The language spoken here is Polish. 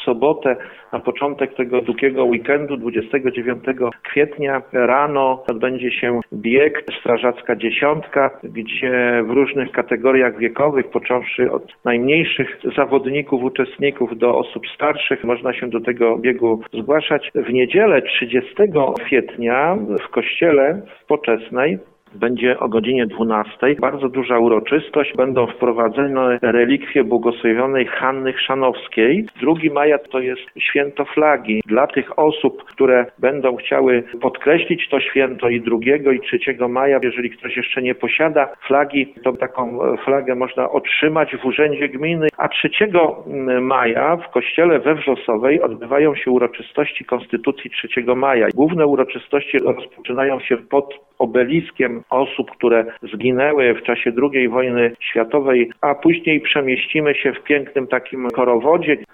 sobotę, na początek tego długiego weekendu, 29 kwietnia rano odbędzie się bieg Strażacka Dziesiątka, gdzie w różnych kategoriach wiekowych, począwszy od najmniejszych zawodników, uczestników do osób starszych, można się do tego biegu zgłaszać. W niedzielę 30 kwietnia w kościele w Poczesnej będzie o godzinie 12. Bardzo duża uroczystość. Będą wprowadzone relikwie błogosławionej Hanny Chrzanowskiej. 2 maja to jest święto flagi. Dla tych osób, które będą chciały podkreślić to święto i 2 i 3 maja, jeżeli ktoś jeszcze nie posiada flagi, to taką flagę można otrzymać w urzędzie gminy. A 3 maja w kościele we Wrzosowej odbywają się uroczystości Konstytucji 3 maja. Główne uroczystości rozpoczynają się pod obeliskiem osób, które zginęły w czasie II wojny światowej, a później przemieścimy się w pięknym takim korowodzie.